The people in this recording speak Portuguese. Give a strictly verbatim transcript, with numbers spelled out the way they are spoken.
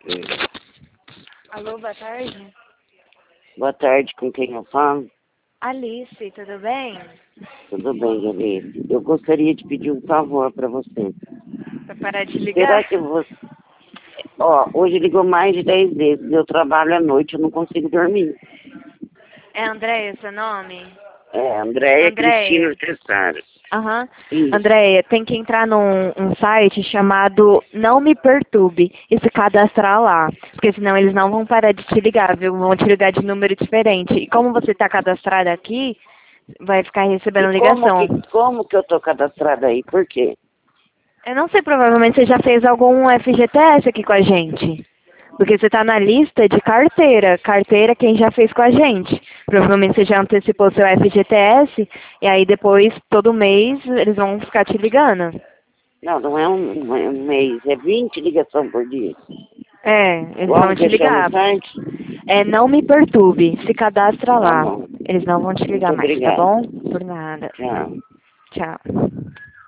Hum. Alô, boa tarde. Boa tarde, com quem eu falo? Alice, tudo bem? Tudo bem, Alice. Eu gostaria de pedir um favor para você. Pra parar de ligar? Será que você... Ó, hoje ligou mais de dez vezes. Eu trabalho à noite, eu não consigo dormir. É Andréia seu nome? É, Andréia Andréia. Cristina Tessaro. Aham. Isso. Andréia, tem que entrar num um site chamado Não Me Perturbe e se cadastrar lá. Porque senão eles não vão parar de te ligar, viu? Vão te ligar de número diferente. E como você está cadastrada aqui, vai ficar recebendo E como ligação. que, como que eu tô cadastrada aí? Por quê? Eu não sei, provavelmente você já fez algum F G T S aqui com a gente. Porque você está na lista de carteira. Carteira quem já fez com a gente. Provavelmente você já antecipou seu F G T S e aí depois, todo mês, eles vão ficar te ligando. Não, não é um, não é um mês, é vinte ligações por dia. É, eles vão Como te que chama o ligar. site? É, não me perturbe. Se cadastra Tá lá. bom. Eles não vão te Muito ligar mais, tá obrigada. bom? Por nada. Tchau. Tchau.